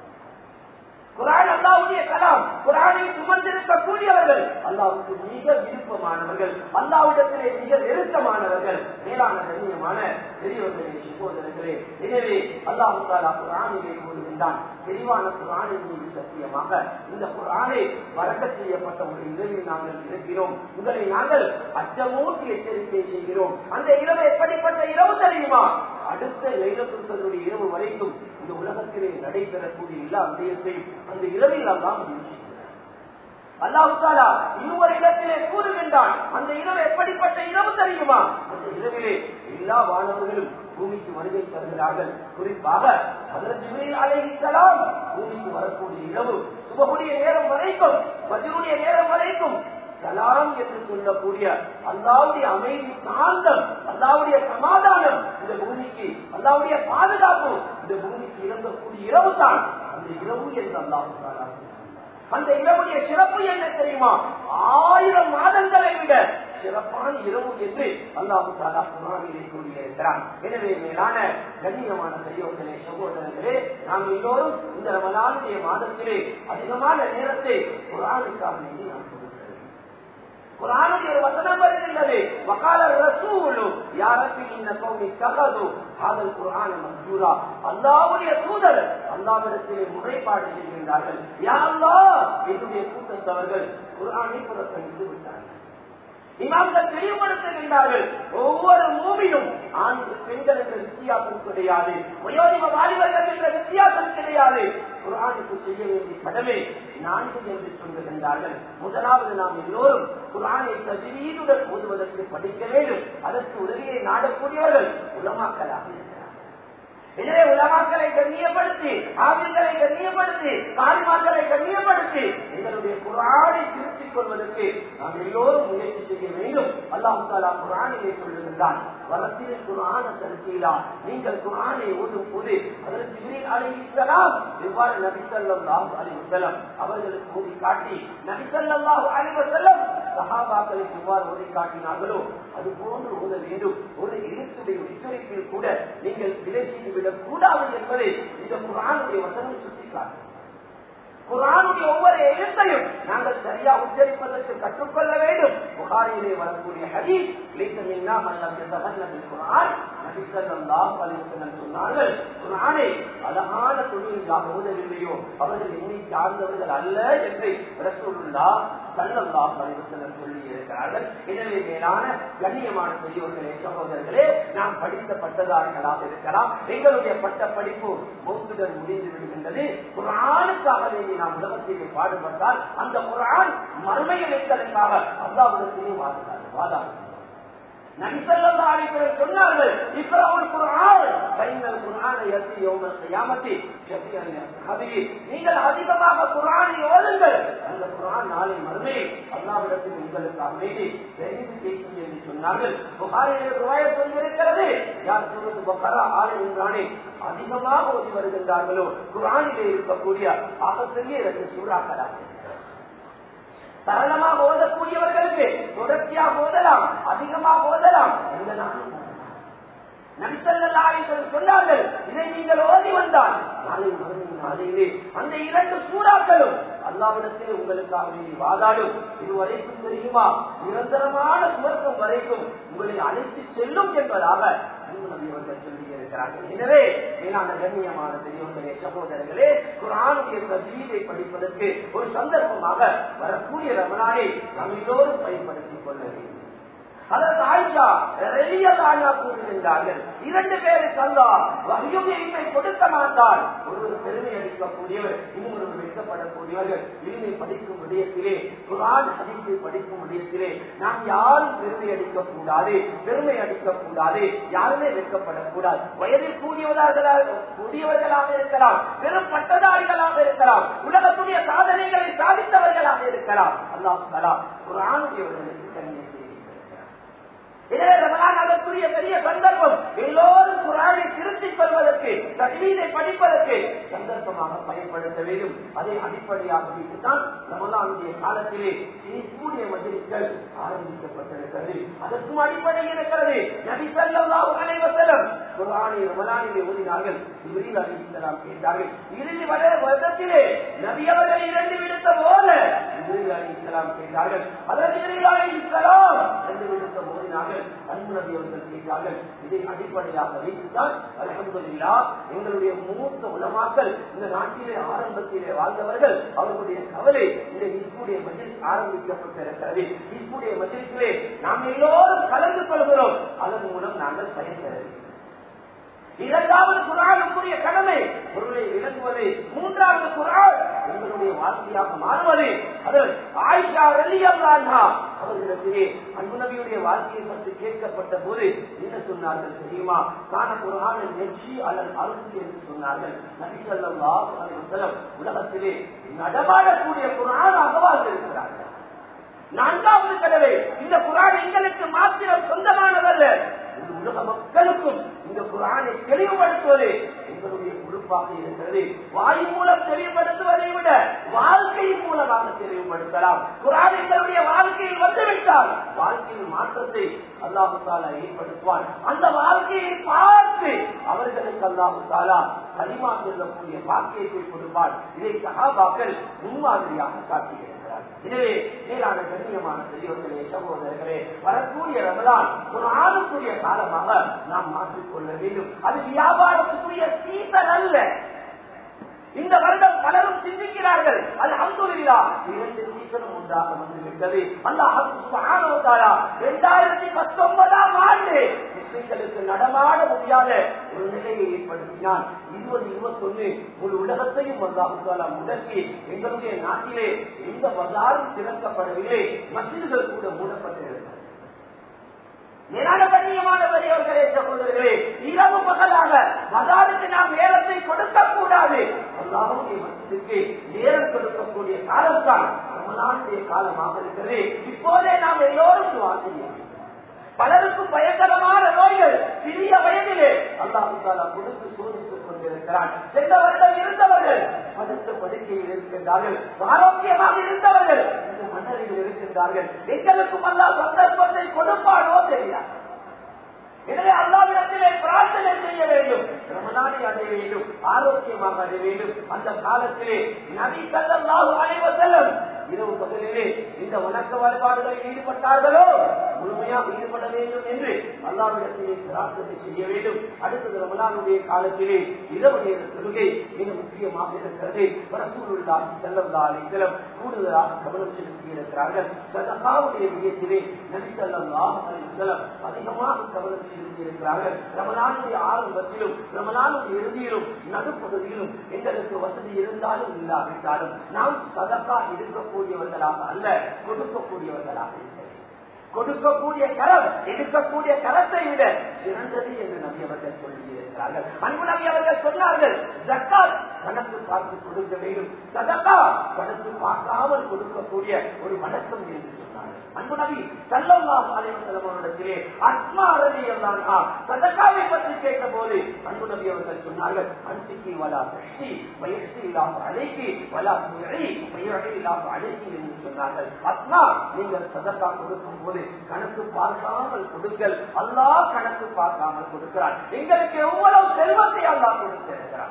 குர்ஆன் அல்லாஹ்வுடைய கலாம், குர்ஆனை சுமந்திருக்கக்கூடியவர்கள் அல்லாஹ்வுக்கு மிக விருப்பமானவர்கள், அல்லாஹ்விடத்திலே மிக நெருக்கமானவர்கள். மேலான கண்ணியமான பெரியவர்களே சகோதரர்களே, எனவே அல்லாஹ் தஆலா குர்ஆனிலே கூறுகின்றான், தெளிவான குர்ஆனின் மீது சத்தியமாக இந்த குர்ஆனை பரக்கத் செய்யப்பட்ட ஒரு இரவில் நாங்கள் இருக்கிறோம். உங்களை நாங்கள் அச்சமூட்டி எச்சரிக்கை செய்கிறோம். அந்த இரவு எப்படிப்பட்ட இரவு தெரியுமா? அடுத்த லைலத்துல் கத்ருடைய இரவு வரைக்கும் இந்த உலகத்திலே நடைபெறக்கூடிய எல்லா விடயத்தையும் அந்த இரவில் அல்லாஹ் அல்லாஹ் தஆலா இன்னொரு இடத்திலே கூறுகின்றான். அந்த இரவு எப்படிப்பட்ட இரவு தெரியுமா? அந்த இரவிலே எல்லா வானவர்களும் பூமிக்கு வருகை தருகிறார்கள். குறிப்பாக ஹஜ்ரத் ஜிப்ரீல் அலைஹிஸ்ஸலாம் பூமிக்கு வரக்கூடிய இரவு சுபஹுடைய நேரம் வரைக்கும், ஃபஜ்ருடைய நேரம் வரைக்கும் சலாம் என்று சொல்லக்கூடிய அல்லாஹ்வுடைய அமைதி, சாந்தம், அல்லாஹ்வுடைய சமாதானம் இந்த பூமிக்கு, அல்லாஹ்வுடைய பாதுகாப்பு இந்த பூமிக்கு இறங்கக்கூடிய இரவு தான் அந்த இரவு என்று அல்லாஹ் தஆலா. அந்த இரவுடைய சிறப்பு என்ன தெரியுமா? 1000 மாதங்களை விட சிறப்பான இரவு என்று அல்லாஹ் தஆலா குர்ஆனிலே கூறியிருக்கிறான். எனவே மேலான கண்ணியமான பெரியவர்களே சகோதரர்களே, நாம் எல்லோரும் இந்த ரமலானுடைய மாதத்திலே அதிகமான நேரத்தை குர்ஆனுக்காக நாம் குர்ஆனுடைய ஒரு வசனம் வருகின்றது, வகால ரசூலு யா ரப்பி இன்ன கௌமி தகது ஹாதல் குர்ஆன மஹ்ஜூரா. அல்லாஹ்வுடைய தூதர் அல்லாஹ்விடத்திலே முறைப்பாடு செய்கின்றார்கள், யா அல்லாஹ் என்னுடைய கூட்டத்தவர்கள் குர்ஆனை புறக்கணித்து விட்டார்கள். இமாம்கள் தெளிவுபடுத்துகின்றார்கள், ஒவ்வொரு மூமியும் ஆண் பெண்கள் என்ற வித்தியாசம் கிடையாது, வயோதிக வாலிபர்கள் என்ற வித்தியாசம் கிடையாது. குர்ஆனுக்கு செய்ய வேண்டிய கடமை 4 என்று சொல்லுகின்றார்கள். முதலாவது, நாம் எல்லோரும் குர்ஆனை தஜ்வீதுடன் ஓதுவதற்கு படிக்க வேண்டும். அதற்கு உதவியை நாடக்கூடியவர்கள் உலமாக்களாக இருக்கிறார்கள். எனவே உலமாக்களை கண்ணியப்படுத்தி, ஆவிகளை கண்ணியப்படுத்தி, காலிமாக்களை கண்ணியப்படுத்தி எங்களுடைய குர்ஆனை திருத்திக் கொள்வதற்கு நாம் எல்லோரும் முயற்சி செய்ய வேண்டும். அல்லாஹ் தஆலா குர்ஆனிலே சொல்லுகின்றான், வரத்தில் குர்ஆன தர்தீலா. நீங்கள் குர்ஆனை ஓதும் போது ஹஜ்ரத் ஜிப்ரீல் அலைஹிஸ்ஸலாம் எவ்வாறு நபி ஸல்லல்லாஹு அலைஹி வஸல்லம் அவர்களுக்கு ஓதி காட்டி நபி ஸல்லல்லாஹு அலைஹி வஸல்லம் சஹாபாக்களுக்கு எவ்வாறு ஓதி காட்டினார்களோ அது போன்று ஓத வேண்டும். ஒரு எழுத்துடைய உச்சரிப்பில் கூட நீங்கள் பிழை செய்துவிடக் கூடாது என்பதை இந்த குர்ஆனுடைய வசனம் சுட்டிக்காட்டும். குர்ஆனுடைய ஒவ்வொரு எழுத்தையும் நாங்கள் சரியா உச்சரிப்பதற்கு கற்றுக்கொள்ள வேண்டும். புகாரியிலே வரக்கூடிய ஹதீஸ் லைஸ மின்னா மன் லம் யதகல்லம் பில் குர்ஆன், நபி ஸல்லல்லாஹு அலைஹி வஸல்லம் சொன்னார்கள், குர்ஆனை அழகான தொழிலாக ஓதவில்லையோ அவர்கள் என்னை சார்ந்தவர்கள் அல்ல என்று ரசூலுல்லாஹ் ஸல்லல்லாஹு அலைஹி வஸல்லம் சொல்லி இருக்கிறார்கள். எனவே மேலான கண்ணியமான பெரியோர்களே, சகோதரர்களே, நாம் படித்த பட்டதாரிகளாக இருக்கலாம். எங்களுடைய பட்ட படிப்பு மௌத்துடன் முடிந்து விடுகின்றது. குர்ஆனுக்காகவே நாம் உலகத்திலே பாடுபட்டால் அந்த குர்ஆன் மறுமையில் எங்களுக்காக அல்லாஹ்விடத்திலே வாதாடும். நபி ஸல்லல்லாஹு அலைஹி வஸல்லம் சொன்னார்கள், இக்ராஉல் குர்ஆன் ஃபைனல் குர்ஆன யத்தி யௌமல் கியாமத்தி ஷஃபியன் லிஅஸ்ஹாபிஹி. நீங்கள் அதிகமாக குர்ஆனை ஓதுங்கள், அந்த குர்ஆன் நாளை மறுமையில் அல்லாஹ்விடத்தில் உங்களுக்காக வேண்டி தெரிந்து பேசும் என்று சொன்னார்கள். புகாரியில் ரிவாயத் இருக்கிறது, யார் சூரத் பக்ரா ஆல இம்ரானை அதிகமாக ஓதி வருகின்றார்களோ குர்ஆனிலே இருக்கக்கூடிய ஆகப்பெரிய 2 சூறாக்களாக சரளமாக ஓதக்கூடியவர்களுக்கு தொடர்ச்சியாக ஓதலாம், அதிகமாக ஓதலாம். நபி ஸல்லல்லாஹு அலைஹி வஸல்லம் சொன்னார்கள், இதை நீங்கள் ஓதி வந்தால் நாளை மறுமையின் நாளிலே அந்த 2 சூறாக்களும் அல்லாஹ்விடத்தில் உங்களுக்காக வேண்டி வாதாடும். இதுவரைக்கும் தெரியுமா, நிரந்தரமான சுவர்க்கம் வரைக்கும் உங்களை அழைத்து செல்லும் என்பதாக நபி அவர்கள் சொல்லி இருக்கிறார்கள். எனவே மேலான கண்ணியமான பெரியவர்களே, சகோதரர்களே, குர்ஆனுடைய தஜ்வீதை படிப்பதற்கு ஒரு சந்தர்ப்பமாக வரக்கூடிய ரமலானை நாம் எல்லோரும் பயன்படுத்திக் கொள்ள வேண்டும். அதற்கு ஆயிஷா ரலியல்லாஹு அன்ஹா கூறுகின்றார்கள், 2 பேருக்கு அல்லாஹ் வஹ்யுவை கொடுக்க மாட்டார். ஒருவர் பெருமை அளிக்கக்கூடியவர், இன்னொருவர் வெட்கப்படக்கூடியவர்கள். இல்மை படிக்கும் விடயத்திலே, குர்ஆன் ஹதீஸை படிக்கும் விடயத்திலே நாம் யாரும் பெருமை அளிக்கக்கூடாது, பெருமை அளிக்கக்கூடாது, யாருமே வெட்கப்படக்கூடாது. வயதில் கூடியவர்களாக இருக்கலாம், பெரும் பட்டதாரிகளாக இருக்கலாம், உலகத்துடைய சாதனைகளை சாதித்தவர்களாக இருக்கலாம். அல்லாஹ் தஆலா குர்ஆனுடையவர்களுக்கு கண்ணியம். எனவே ரமலான் அதற்குரிய பெரிய சந்தர்ப்பம். எல்லோரும் குர்ஆனை திருத்திக் கொள்வதற்கு, தஜ்வீதை படிப்பதற்கு சந்தர்ப்பமாக பயன்படுத்த வேண்டும். அதை அடிப்படையாக வைத்துத்தான் ரமலானுடைய காலத்திலே கூடிய மஜ்லிஸ்கள் ஆரம்பிக்கப்பட்டிருக்கிறது. அதற்கும் அடிப்படை இருக்கிறது. நபி ஸல்லல்லாஹு அலைஹி வஸல்லம் குர்ஆனை ரமலானிலே ஓதினார்கள். ஜிப்ரீல் அலைஹிஸ்ஸலாம் கேட்டார்கள். இறுதி வருடத்திலே நபி அவர்கள் 2 விடுத்த போல ஜிப்ரீல் அலைஹிஸ்ஸலாம் கேட்டார்கள். அதற்கு ஜிப்ரீல் அலைஹிஸ்ஸலாம் 2 விடுத்த ஓதினார்கள். அன்பு நபி அவர்கள் கேட்டார்கள். இதை அடிப்படையாக வைத்துதான் அல்ஹம்துலில்லாஹ் எங்களுடைய மூத்த உலமாக்கள் இந்த நாட்டிலே ஆரம்பத்திலே வாழ்ந்தவர்கள் அவர்களுடைய கவலை இந்த இஸ்முடைய மஜ்லிஸ் ஆரம்பிக்கப்பட்டிருக்கிறது. இஸ்முடைய மஜ்லிஸிலே நாம் எல்லோரும் கலந்து கொள்கிறோம். அதன் மூலம் நாங்கள் பயன்பெறவில்லை. 2வது குர்ஆனுக்குரிய கடமை பொருளை விளங்குவது. 3வது குர்ஆன் எங்களுடைய வாழ்க்கையாக மாறுவது. அதில் ஆயிஷா ரலியல்லாஹு அன்ஹா அவர்களிடத்திலே அன்பு நபியுடைய வாழ்க்கையை பற்றி கேட்கப்பட்ட போது என்ன சொன்னார்கள் தெரியுமா? கான குர்ஆன் நெச்சி அலல் அருள் என்று சொன்னார்கள். நபி ஸல்லல்லாஹு அலைஹி வஸல்லம் உலகத்திலே நடமாடக்கூடிய குர்ஆனாக வாழ்ந்திருக்கிறார்கள். 4வது கடமை, இந்த குர்ஆன் எங்களுக்கு மாத்திரம் சொந்தமானதல்ல, உலக மக்களுக்கும் இந்த குர்ஆனை தெளிவுபடுத்துவது எங்களுடைய பொறுப்பாக இருக்கிறது. வாய் மூலம் தெளிவுபடுத்துவதை விட வாழ்க்கையின் மூலமாக தெளிவுபடுத்தலாம். குர்ஆன் எங்களுடைய வாழ்க்கையில் வந்துவிட்டால் வாழ்க்கையின் மாற்றத்தை அல்லாஹ் தஆலா ஏற்படுத்துவார். அந்த வாழ்க்கையை பார்த்து அவர்களுக்கு அல்லாஹ் தஆலா கலிமா சொல்லக்கூடிய பாக்கியத்தை கொடுப்பார். இதை சஹாபாக்கள் முன்மாதிரியாக காட்டுகிறார். எனவே மேலான கண்ணியமான பெரியவர்களே, சகோதரர்களே, வரக்கூடிய ரமலான் குர்ஆனுக்குரிய காலமாக நாம் மாற்றிக்கொள்ள வேண்டும். அது வியாபாரத்துக்குரிய சீசன் அல்ல. இந்த வருடம் பலரும் சிந்திக்கிறார்கள், அல்ஹம்துலில்லாஹ் 2 சீசனும் ஒன்றாக வந்துவிட்டது. அல்லாஹ் சுப்ஹானஹு வ தஆலா 2019ஆம் ஆண்டு முஸ்லிம்களுக்கு நடமாட முடியாத ஒரு நிலையை ஏற்படுத்தினான். 2021 முழு உலகத்தையும் அல்லாஹ் தஆலா முடக்கி எங்களுடைய நாட்டிலே எந்த பஜாரும் திறக்கப்படவில்லை, மஸ்ஜிதுகள் கூட மூடப்பட்டிருக்கிறது. நிராகரியமான பெரியவர்களே, சகோதரர்களே, இரவு பகலாக பஜாருக்கு நாம் நேரத்தை கொடுக்க கூடாது. அல்லாஹ்வுடைய மஸ்ஜிதுக்கு நேரம் கொடுக்கக்கூடிய காலம் தான் ரமலானுடைய காலமாக இருக்கிறது. இப்போதே நாம் எல்லோரும் துஆ செய்ய. பலருக்கும் பயங்கரமான நோய்கள் சிறிய வயதிலே அல்லாஹ் தஆலா கொடுத்து சோதித்துக் கொண்டிருக்கிறான். சென்ற வருடம் இருந்தவர்கள் படுத்த படுக்கையில் இருக்கின்றார்கள், ஆரோக்கியமாக இருந்தவர்கள் இந்த மன்னரை நிலையில் இருக்கின்றார்கள். எங்களுக்கும் அல்லாஹ் சந்தர்ப்பத்தை கொடுப்பானோ தெரியாது. எனவே அல்லாஹ்விடத்திலே பிரார்த்தனை செய்ய வேண்டும். ரமலானை அடைய வேண்டும், ஆரோக்கியமாக அடைய வேண்டும். அந்த காலத்திலே நபி ஸல்லல்லாஹு அலைஹி வஸல்லம் இரவு பகலிலே இந்த வணக்க வழிபாடுகளில் ஈடுபட்டார்களோ முழுமையாக ஈடுபட வேண்டும் என்று அல்லாஹ்விடத்திலே பிரார்த்தனை செய்ய வேண்டும். அடுத்தது ரமலானுடைய காலத்திலே இரவு நேர தொழுகை மிக முக்கியமாக இருக்கிறது. ரசூலுல்லாஹி ஸல்லல்லாஹு அலைஹி வஸல்லம் கூடுதலாக கவனம் செலுத்தி இருக்கிறார்கள். சதகாவுடைய விடயத்திலே நபி ஸல்லல்லாஹு அலைஹி வஸல்லம் அதிகமாக கவனம் செலுத்தி இருக்கிறார்கள். ரமலானுடைய ஆரம்பத்திலும் ரமலானுடைய இறுதியிலும் நடுப்பகுதியிலும் எங்களுக்கு வசதி இருந்தாலும் இல்லாவிட்டாலும் நாம் சதகா இருக்கக்கூடியவர்களாக அல்ல, கொடுக்கக்கூடியவர்களாக இருக்கிறோம். கொடுக்கக்கூடிய கரம் எடுக்கக்கூடிய கரத்தை விட சிறந்தது என்று நபி அவர்கள் சொல்லியிருக்கிறார்கள். அன்பு நபி அவர்கள் சொன்னார்கள், ஜக்காத் கணக்கு பார்த்து கொடுக்க வேண்டும், சதகா கணக்கு பார்க்காமல் கொடுக்கக்கூடிய ஒரு வணக்கம் என்று சொன்னார்கள். அன்பு நபி ஸல்லல்லாஹு அலைஹி வஸல்லம் அவர்களிடத்திலே அஸ்மா ரலியல்லாஹு அன்ஹா சதகாவை பற்றி கேட்டபோது அன்பு நபி அவர்கள் சொன்னார்கள், அன்சிகி வலா தஷ்டி வயஸ்ஸில்லாஹு அலைகி வலா துஇ வயஹில்லாஹு அலைகி என்று சொன்னார்கள். அஸ்மா, நீங்கள் சதகா கொடுக்கும் போது கணக்கு பார்க்காமல் கொடுங்கள். அல்லாஹ் கணக்கு பார்க்காமல் கொடுக்கிறார். எங்களுக்கு எவ்வளவு செல்வத்தை அல்லாஹ் கொடுத்திருக்கிறார்.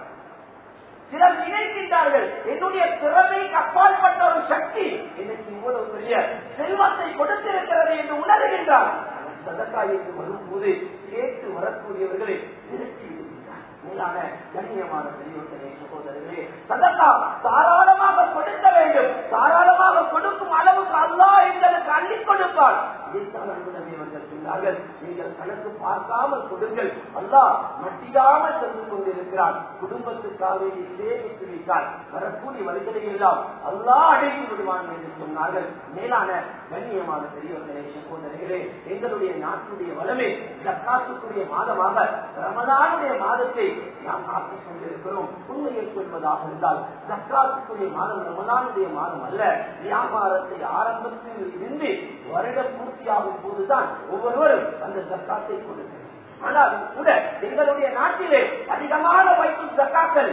சிலர் நினைக்கின்றார்கள், என்னுடைய திறமைக்கு அப்பாற்பட்ட ஒரு சக்தி எனக்கு இவ்வளவு பெரிய செல்வத்தை கொடுத்திருக்கிறது என்று உணர்கின்றார். சதகா என்று வரும்போது கேட்டு வரக்கூடியவர்களை நிறுத்தி மேலான கண்ணியமான பெரியவர்களே, சகோதரர்களே, சதகா தாராளமாக கொடுக்க வேண்டும். தாராளமாக கொடுக்கும் அளவுக்கு அல்லாஹ் எங்களுக்கு அள்ளி கொடுப்பார். இதைத்தான் அன்பு நபி அவர்கள் சொன்னார்கள், நீங்கள் கணக்கு பார்க்காமல் கொடுங்கள். அல்லாஹ் மட்டியாமல் சென்று கொண்டிருக்கிறார். குடும்பத்துக்காக சேமித்து வைத்தால் வரக்கூடிய வழிகளை எல்லாம் அல்லாஹ் அடைந்து விடுவான் என்று சொன்னார்கள். மேலான கண்ணியமான பெரியவர்களே, சகோதரர்களே, எங்களுடைய நாட்டுடைய வளமே ஜக்காத்துக்குரிய மாதமாக ரமலானுடைய மாதத்தை நாம் ஆக்கிக் கொண்டிருக்கிறோம். உண்மையை சொல்வதாக இருந்தால் ஜக்காத்துக்குரிய மாதம் ரமலானுடைய மாதம் அல்ல. வியாபாரத்தை ஆரம்பத்தில் இருந்து வருட பூர்த்தியாகும் போதுதான் ஒவ்வொருவரும் அந்த ஜக்காத்தை கொடுக்கிறார். ஆனால் கூட எங்களுடைய நாட்டிலே அதிகமான வைக்கும் ஜக்காக்கள்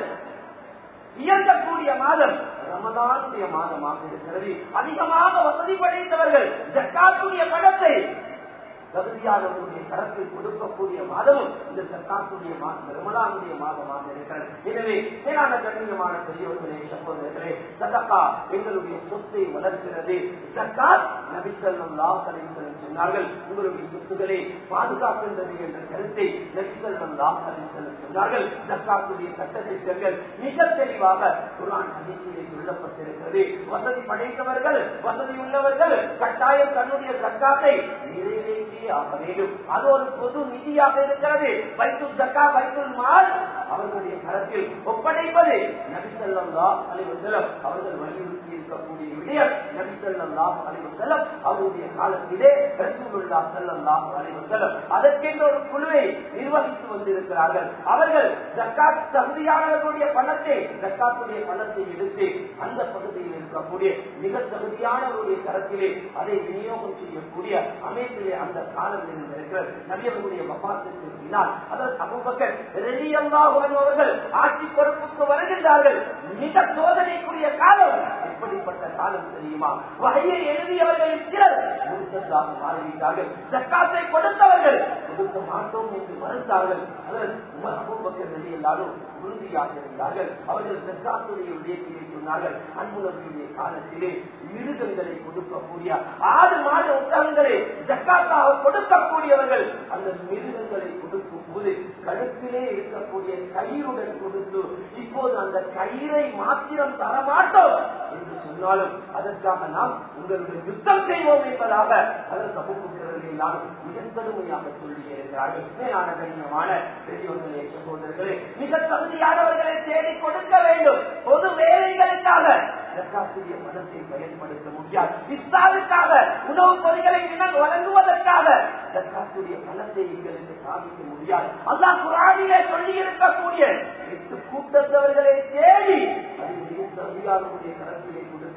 இயங்கக்கூடிய மாதம் ரமலானுடைய மாதமாக இருக்கிறது. அதிகமாக வசதி படைத்தவர்கள் ஜக்காத்துடைய பணத்தை தகுதியானவர்களுடைய கரத்தில் கொடுக்கக்கூடிய மாதமும் இந்த ஜக்காத்துடைய மாதம் ரமலானுடைய மாதமாக இருக்கிறது. எனவே மேலான கண்ணியமான பெரியவர்களே, சகோதரர்களே, சதகா எங்களுடைய சொத்தை வளர்க்கிறது. ஜக்காத் நபி ஸல்லல்லாஹு அலைஹி வஸல்லம் சொன்னார்கள், உங்களுடைய சொத்துக்களை பாதுகாக்கின்றது என்ற கருத்தை நபி ஸல்லல்லாஹு அலைஹி வஸல்லம் சொன்னார்கள். ஜக்காத்துடைய சட்டத்திட்டங்கள் மிக தெளிவாக குர்ஆன் ஹதீஸிலே சொல்லப்பட்டிருக்கிறது. வசதி படைத்தவர்கள், வசதி உள்ளவர்கள் கட்டாயம் தன்னுடைய ஜக்காத்தை நிறைவேற்றி ஆக வேண்டும். அது ஒரு பொது நிதியாக இருக்கிறது. பைத்துல் ஜக்கா, பைத்துல் மால் அவர்களுடைய கரத்தில் ஒப்படைப்பது நபி ஸல்லல்லாஹு அலைஹி வஸல்லம் அவர்கள் வலியுறுத்தி இருக்கக்கூடிய விடயம். நபி ஸல்லல்லாஹு அலைஹி வஸல்லம் அவருடைய காலத்திலே ரசூலுல்லாஹ் ஸல்லல்லாஹு அலைஹி வஸல்லம் அதற்கென்று ஒரு குழுவை நிர்வகித்து வந்திருக்கிறார்கள். அவர்கள் ஜக்காத் தகுதியானவர்களுடைய பணத்தை, ஜக்காத்துடைய பணத்தை எடுத்து அந்த பகுதியில் இருக்கக்கூடிய மிக தகுதியானவருடைய கரத்திலே அதை விநியோகம் செய்யக்கூடிய அமைப்பிலே அந்த காலம் இருக்கிறது. நபி அவர்களுடைய வஃபாத்துக்கு பின்னால் அதற்கு அபூபக்கர் ரலியல்லாஹு அன்ஹு அவர்கள் ஆட்சி பொறுப்புக்கு வருகின்றார்கள். மிக சோதனைக்குரிய காலம். எப்படிப்பட்ட காலம் தெரியுமா? வஹையை எழுதியவர்களில் சிலர் முர்த்ததாக மாறிவிட்டார்கள். ஜக்காத்தை கொடுத்தவர்கள் கொடுக்க மாட்டோம் என்று மறுத்தார்கள். அதற்கு உமர் அபூபக்கர் ரலியல்லாஹு உறுதியாக இருந்தார்கள். அவர்கள் ஜக்காத்துடைய விடயத்திலே சொன்னார்கள், அன்புடைய காலத்திலே மிருகங்களை கொடுக்கக்கூடிய ஆடு மாடு ஒட்டகங்களை ஜக்காத்தாக கொடுக்கக்கூடியவர்கள் அந்த மிருகங்களை கொடுக்கும் போது கழுத்திலே இருக்கக்கூடிய கயிறுடன் கொடுத்து இப்போது அந்த கயிறை மாத்திரம் தரமாட்டோம் என்று சொன்னாலும் அதற்காக நாம் உங்களுக்கு யுத்தம் செய்வோம் என்பதாக அதற்கு அபூபக்கர் மிக கடுமையாக சொல்லி இருக்கிறார்கள். மேலான கடினமான பெரியவர்களே, சகோதரர்களே, மிக தகுதியானவர்களை தேடி கொடுக்க வேண்டும். பொது வேலைகளுக்காக ஜக்காத்துடைய பணத்தை பயன்படுத்த முடியாது. இஸ்லாமுக்காக உணவு பொருட்களை வழங்குவதற்காக ஜக்காத்துடைய பணத்தை எங்களுக்கு சாதிக்க முடியாது. அல்லாஹ் குர்ஆனிலே சொல்லி இருக்கக்கூடிய 8 கூட்டத்தவர்களை தேடி அது மிக தகுதியானவருடைய கரத்திலே கொடுக்க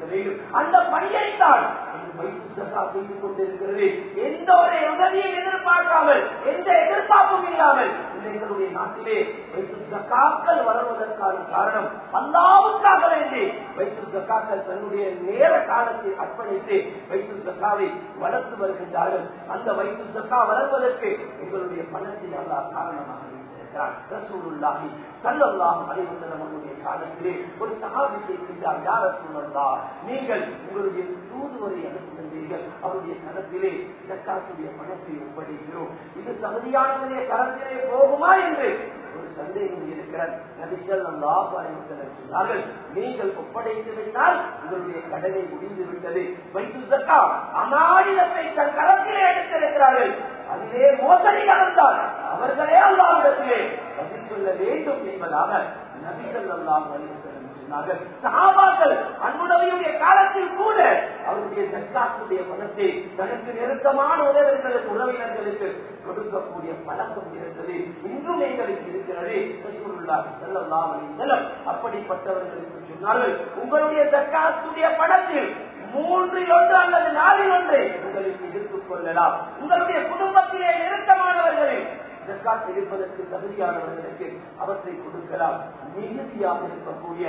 வேண்டும். அந்த பணியைத்தான் செய்து கொண்டிருக்கிறது. எந்த ஒரு உதவியும் எதிர்பார்க்காமல், எந்த எதிர்பார்ப்பும் இல்லாமல் எங்களுடைய நாட்டிலே வைத்து ஜக்காக்கள் வளர்வதற்கான காரணம் அல்லாஹ்வுக்காக வேண்டி வைத்து ஜக்காக்கள் தன்னுடைய நேர காலத்தை அர்ப்பணித்து வைத்து ஜக்காவை வளர்த்து வருகின்றார்கள். அந்த வைத்து ஜக்கா வளர்வதற்கு எங்களுடைய பணத்தில் அல்லாஹ் காரணமாக ரசூலுல்லாஹி ஸல்லல்லாஹு அலைஹி வஸல்லம் அவர்களுடைய காலத்திலே ஒரு சஹாபி கேட்கிறார், யா ரசூலல்லாஹ், நீங்கள் உங்களுடைய தூதுவரை அனுப்புகின்றீர்கள், அவருடைய கரத்திலே ஜக்காத்துடைய பணத்தை ஒப்படைக்கிறோம், இது தகுதியானவருடைய கரத்திலே போகுமா என்று ஒரு சந்தேகம் இருக்கிறார். நபி ஸல்லல்லாஹு அலைஹி வஸல்லம் சொன்னார்கள், நீங்கள் ஒப்படைத்து விட்டால் உங்களுடைய கடனை முடிந்து விட்டது. வைத்து ஜக்கா அமானிதத்தை தன் கரத்திலே எடுத்திருக்கிறார்கள், அதிலே மோசடி நடந்தால் அவர்களே அல்லாஹ்விடத்திலே பதில் சொல்ல வேண்டும் என்பதாக நபி ஸல்லல்லாஹு அலைஹி வஸல்லம் சொன்னார்கள். சஹாபாக்கள் அன்புடைய காலத்தில் கூட அவருடைய ஜக்காத்துடைய பணத்தை தனக்கு நெருக்கமான உறவினர்களுக்கு கொடுக்கக்கூடிய பழக்கம் இருந்தது, இன்றும் எங்களுக்கு இருக்கிறது. ரசூலுல்லாஹி ஸல்லல்லாஹு அலைஹி வஸல்லம் அப்படிப்பட்டவர்களுக்கு சொன்னார்கள், உங்களுடைய ஜக்காத்துடைய பணத்தில் 3 அல்லது 4 உங்களுக்கு எடுத்துக் கொள்ளலாம். உங்களுடைய குடும்பத்திலே நெருக்கமானவர்களை ஜக்காத் எடுப்பதற்கு தகுதியானவர்களுக்கு அவற்றை கொடுக்கலாம். மிகுதியாக இருக்கக்கூடிய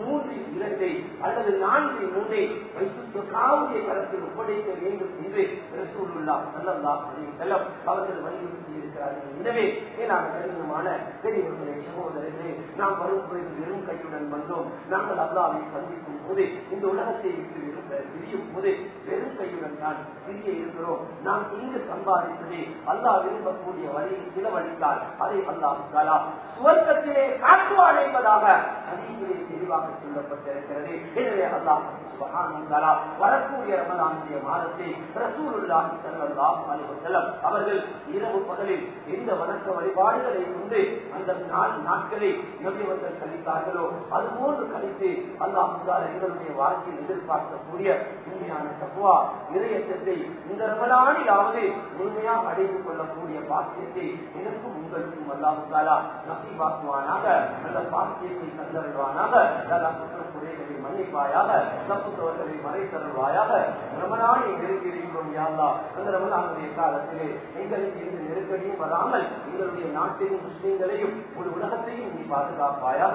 3 அல்லது 4 வைத்து காவுடைய கரத்தில் ஒப்படைக்க வேண்டும் என்று ரசூலுல்லாஹி ஸல்லல்லாஹு அலைஹி வஸல்லம் அவர்கள் வலியுறுத்தி இருக்கிறார்கள். எனவே கடினமான பெரியவர்களே, சகோதரர்களே, நாம் வரும்போது வெறும் கையுடன் வந்தோம். நாங்கள் அல்லாஹ்வை சந்திக்கும் போது, இந்த உலகத்தை விட்டு பிரியும் போது வெறும் கையுடன் தான் பிரிய இருக்கிறோம். நாம் இங்கு சம்பாதித்ததை அல்லாஹ் விரும்பக்கூடிய வழியில் செலவழித்தால் அதை அல்லாஹ் தஆலா சுவர்க்கத்திலே காட்டுவான் என்பதாக ஹதீஸிலே தெளிவாக சொல்லப்பட்டிருக்கிறது. எனவே அல்லாஹ் சுப்ஹானஹு வ தஆலா வரக்கூடிய ரமலானுடைய மாதத்தை ரசூலுல்லாஹி ஸல்லல்லாஹு அலைஹி வஸல்லம் அவர்கள் இரவு பகலில் எந்த வணக்க வழிபாடுகளை கொண்டு அந்த நாட்களை நபி அவர்கள் கழித்தார்களோ அதுபோன்று கழித்து அல்லாஹ் தஆலா எங்களுடைய வாழ்க்கையில் எதிர்பார்க்கக்கூடிய உண்மையான தக்வா இறையச்சத்தை இந்த ரமலானிலாவது முழுமையாக அடைந்து கொள்ளக்கூடிய பாக்கியத்தை எனக்கும் உங்களுக்கும் அல்லாஹ் தஆலா நசீபாக்குவானாக. அந்த பாக்கியத்தை தந்தருள்வானாக. குறைகளை மன்னிப்பாயாக, தப்புத்தவர்களை மறைத்தருள்வாயாக. ரமலானை நெருங்கியிருக்கிறோம் யா அல்லாஹ். அந்த ரமலானுடைய காலத்திலே எங்களுக்கு இந்த நெருக்கடியும் வராமல் எங்களுடைய நாட்டையும் முஸ்லிம்களையும் ஒரு உலகத்தையும் நீ பாதுகாப்பாயாக.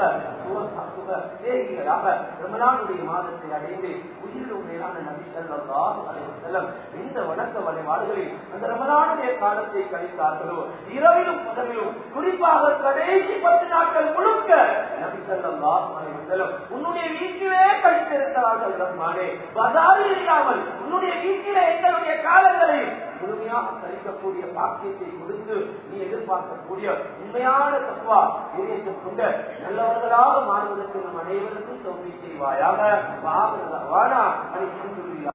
சேகிகளாக ரமலானுடைய மாதத்தை அடைந்து உயிரிலும் மேலான நபி ஸல்லல்லாஹு அலைஹி வஸல்லம் இந்த வணக்க வழிபாடுகளில் அந்த ரமலானுடைய காலத்தை கழித்தார்களோ இரவிலும் பகலிலும், குறிப்பாக கடைசி 10 நாட்கள் முழுக்க நபி ஸல்லல்லாஹு அலைஹி வஸல்லம் உன்னுடைய வீட்டிலே கழித்திருக்கிறார்கள். ரஹ்மானே, பஜாரில் இல்லாமல் உன்னுடைய வீட்டிலே எங்களுடைய காலங்களை முழுமையாக கழிக்கக்கூடிய பாக்கியத்தை கொடுத்து நீ எதிர்பார்க்கக்கூடிய உண்மையான தக்வா இறையச்சம் கொண்ட நல்லவர்களாக மாறுவதற்கு நம் அனைவருக்கும் தௌஃபீக் செய்வாயாக.